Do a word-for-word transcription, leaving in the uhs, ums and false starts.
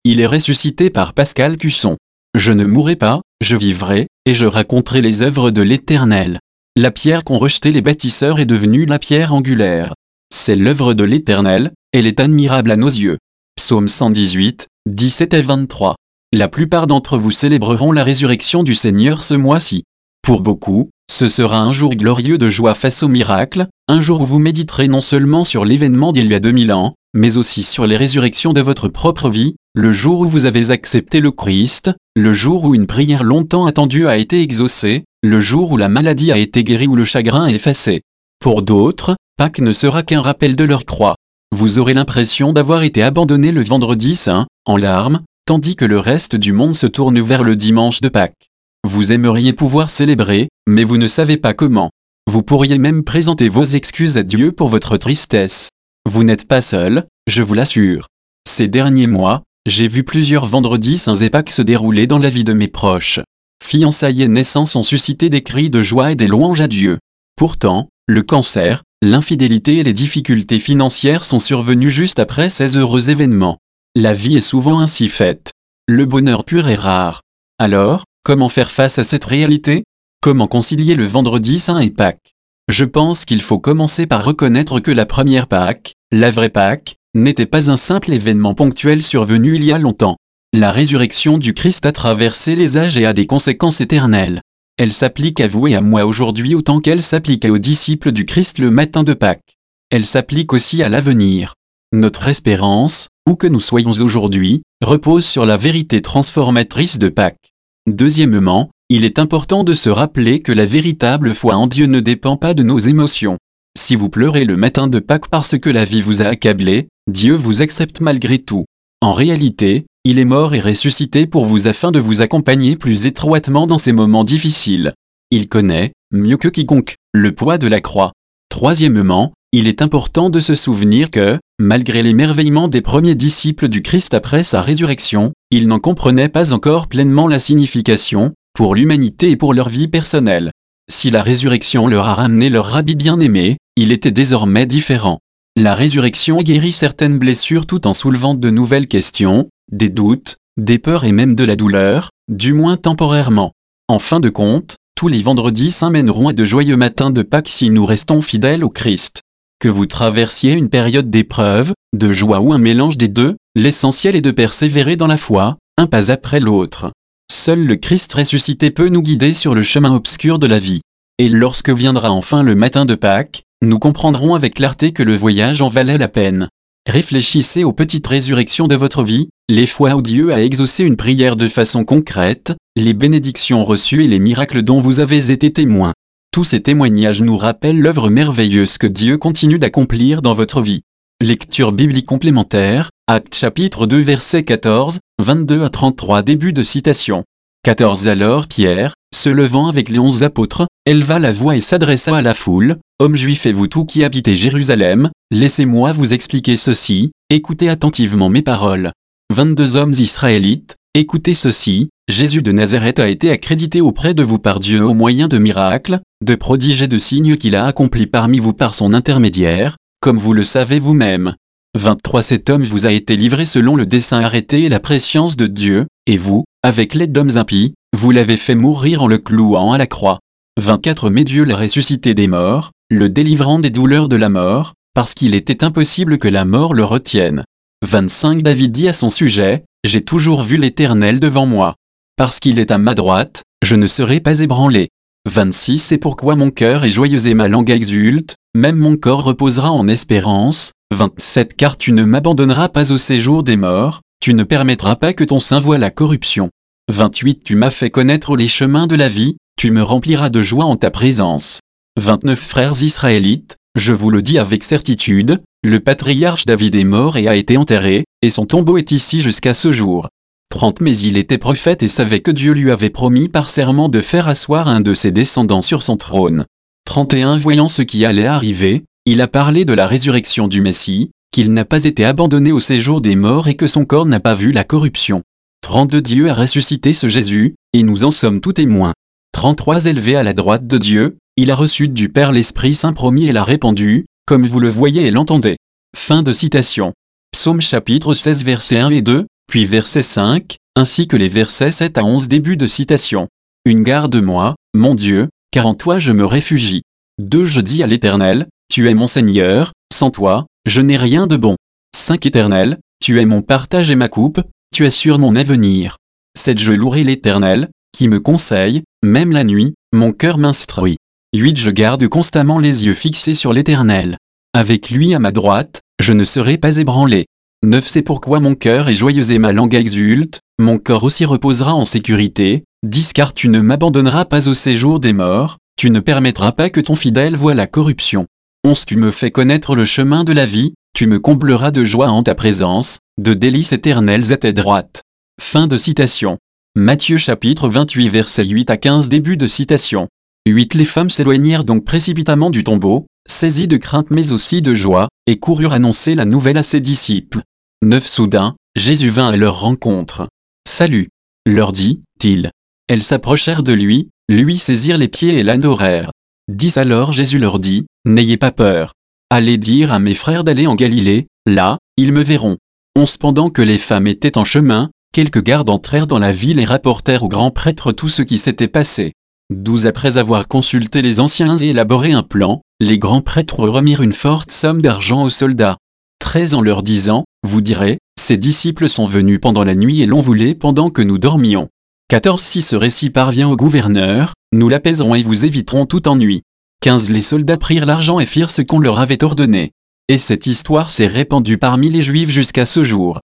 il est ressuscité par Pascal Cusson. Je ne mourrai pas, je vivrai, et je raconterai les œuvres de l'Éternel. La pierre qu'ont rejetée les bâtisseurs est devenue la pierre angulaire. C'est l'œuvre de l'Éternel, elle est admirable à nos yeux. Psaume cent dix-huit, dix-sept et vingt-trois. La plupart d'entre vous célébreront la résurrection du Seigneur ce mois-ci. Pour beaucoup, ce sera un jour glorieux de joie face au miracle, un jour où vous méditerez non seulement sur l'événement d'il y a deux mille ans, mais aussi sur les résurrections de votre propre vie, le jour où vous avez accepté le Christ, le jour où une prière longtemps attendue a été exaucée, le jour où la maladie a été guérie ou le chagrin effacé. Pour d'autres, Pâques ne sera qu'un rappel de leur croix. Vous aurez l'impression d'avoir été abandonné le vendredi saint, en larmes, tandis que le reste du monde se tourne vers le dimanche de Pâques. Vous aimeriez pouvoir célébrer, mais vous ne savez pas comment. Vous pourriez même présenter vos excuses à Dieu pour votre tristesse. Vous n'êtes pas seul, je vous l'assure. Ces derniers mois, j'ai vu plusieurs vendredis saints et Pâques se dérouler dans la vie de mes proches. Fiançailles et naissances ont suscité des cris de joie et des louanges à Dieu. Pourtant, le cancer, l'infidélité et les difficultés financières sont survenus juste après ces heureux événements. La vie est souvent ainsi faite. Le bonheur pur est rare. Alors, comment faire face à cette réalité? Comment concilier le vendredi saint et Pâques? Je pense qu'il faut commencer par reconnaître que la première Pâques, la vraie Pâques, n'était pas un simple événement ponctuel survenu il y a longtemps. La résurrection du Christ a traversé les âges et a des conséquences éternelles. Elle s'applique à vous et à moi aujourd'hui autant qu'elle s'appliquait aux disciples du Christ le matin de Pâques. Elle s'applique aussi à l'avenir. Notre espérance, où que nous soyons aujourd'hui, repose sur la vérité transformatrice de Pâques. Deuxièmement, il est important de se rappeler que la véritable foi en Dieu ne dépend pas de nos émotions. Si vous pleurez le matin de Pâques parce que la vie vous a accablé, Dieu vous accepte malgré tout. En réalité, il est mort et ressuscité pour vous afin de vous accompagner plus étroitement dans ces moments difficiles. Il connaît, mieux que quiconque, le poids de la croix. Troisièmement, il est important de se souvenir que, malgré l'émerveillement des premiers disciples du Christ après sa résurrection, ils n'en comprenaient pas encore pleinement la signification, pour l'humanité et pour leur vie personnelle. Si la résurrection leur a ramené leur rabbi bien-aimé, il était désormais différent. La résurrection guérit certaines blessures tout en soulevant de nouvelles questions, des doutes, des peurs et même de la douleur, du moins temporairement. En fin de compte, tous les vendredis saints mèneront à de joyeux matins de Pâques si nous restons fidèles au Christ. Que vous traversiez une période d'épreuve, de joie ou un mélange des deux, l'essentiel est de persévérer dans la foi, un pas après l'autre. Seul le Christ ressuscité peut nous guider sur le chemin obscur de la vie. Et lorsque viendra enfin le matin de Pâques, nous comprendrons avec clarté que le voyage en valait la peine. Réfléchissez aux petites résurrections de votre vie, les fois où Dieu a exaucé une prière de façon concrète, les bénédictions reçues et les miracles dont vous avez été témoins. Tous ces témoignages nous rappellent l'œuvre merveilleuse que Dieu continue d'accomplir dans votre vie. Lecture biblique complémentaire, Actes chapitre deux versets quatorze, vingt-deux à trente-trois début de citation. quatorze Alors Pierre, se levant avec les onze apôtres, éleva la voix et s'adressa à la foule, « Hommes juifs et vous tous qui habitez Jérusalem, laissez-moi vous expliquer ceci, écoutez attentivement mes paroles. vingt-deux hommes israélites, écoutez ceci, Jésus de Nazareth a été accrédité auprès de vous par Dieu au moyen de miracles, de prodiges et de signes qu'il a accomplis parmi vous par son intermédiaire, comme vous le savez vous-même. vingt-trois Cet homme vous a été livré selon le dessein arrêté et la prescience de Dieu, et vous, avec l'aide d'hommes impies, vous l'avez fait mourir en le clouant à la croix. vingt-quatre Mais Dieu l'a ressuscité des morts, le délivrant des douleurs de la mort, parce qu'il était impossible que la mort le retienne. vingt-cinq David dit à son sujet, « J'ai toujours vu l'Éternel devant moi. Parce qu'il est à ma droite, je ne serai pas ébranlé. » vingt-six C'est pourquoi mon cœur est joyeux et ma langue exulte, même mon corps reposera en espérance. vingt-sept Car tu ne m'abandonneras pas au séjour des morts, tu ne permettras pas que ton sein voie la corruption. vingt-huit Tu m'as fait connaître les chemins de la vie, tu me rempliras de joie en ta présence. vingt-neuf Frères israélites, je vous le dis avec certitude, le patriarche David est mort et a été enterré, et son tombeau est ici jusqu'à ce jour. trente Mais il était prophète et savait que Dieu lui avait promis par serment de faire asseoir un de ses descendants sur son trône. trente et un Voyant ce qui allait arriver, il a parlé de la résurrection du Messie, qu'il n'a pas été abandonné au séjour des morts et que son corps n'a pas vu la corruption. trente-deux Dieu a ressuscité ce Jésus, et nous en sommes tous témoins. trente-trois Élevé à la droite de Dieu, il a reçu du Père l'Esprit Saint promis et l'a répandu, comme vous le voyez et l'entendez. Fin de citation. Psaume chapitre seize versets un et deux. puis verset cinq, ainsi que les versets sept à onze début de citation. un Garde-moi, mon Dieu, car en toi je me réfugie. deux Je dis à l'Éternel, tu es mon Seigneur, sans toi, je n'ai rien de bon. cinq Éternel, tu es mon partage et ma coupe, tu assures mon avenir. sept Je louerai l'Éternel, qui me conseille, même la nuit, mon cœur m'instruit. huit Je garde constamment les yeux fixés sur l'Éternel. Avec lui à ma droite, je ne serai pas ébranlé. neuf C'est pourquoi mon cœur est joyeux et ma langue exulte, mon corps aussi reposera en sécurité. dix Car tu ne m'abandonneras pas au séjour des morts, tu ne permettras pas que ton fidèle voie la corruption. onze Tu me fais connaître le chemin de la vie, tu me combleras de joie en ta présence, de délices éternelles à ta droite. Fin de citation. Matthieu chapitre vingt-huit versets huit à quinze début de citation. huit Les femmes s'éloignèrent donc précipitamment du tombeau, saisies de crainte mais aussi de joie, et coururent annoncer la nouvelle à ses disciples. neuf Soudain, Jésus vint à leur rencontre. Salut, leur dit-il. Elles s'approchèrent de lui, lui saisirent les pieds et l'adorèrent. dix Alors Jésus leur dit, n'ayez pas peur. Allez dire à mes frères d'aller en Galilée, là, ils me verront. onze Pendant que les femmes étaient en chemin, quelques gardes entrèrent dans la ville et rapportèrent au grand prêtre tout ce qui s'était passé. douze Après avoir consulté les anciens et élaboré un plan, les grands prêtres remirent une forte somme d'argent aux soldats. treize En leur disant, vous direz, ces disciples sont venus pendant la nuit et l'on voulait pendant que nous dormions. quatorze Si ce récit parvient au gouverneur, nous l'apaiserons et vous éviterons tout ennui. quinze Les soldats prirent l'argent et firent ce qu'on leur avait ordonné. Et cette histoire s'est répandue parmi les Juifs jusqu'à ce jour.